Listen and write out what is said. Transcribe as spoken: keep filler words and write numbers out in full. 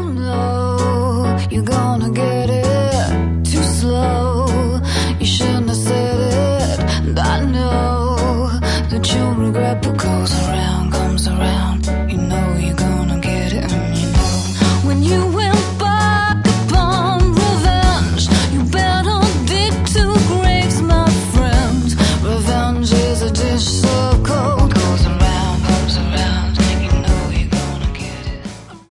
know you're gonna get it too slow. You shouldn't have said it, and I know that you'll regret what goes around, comes around.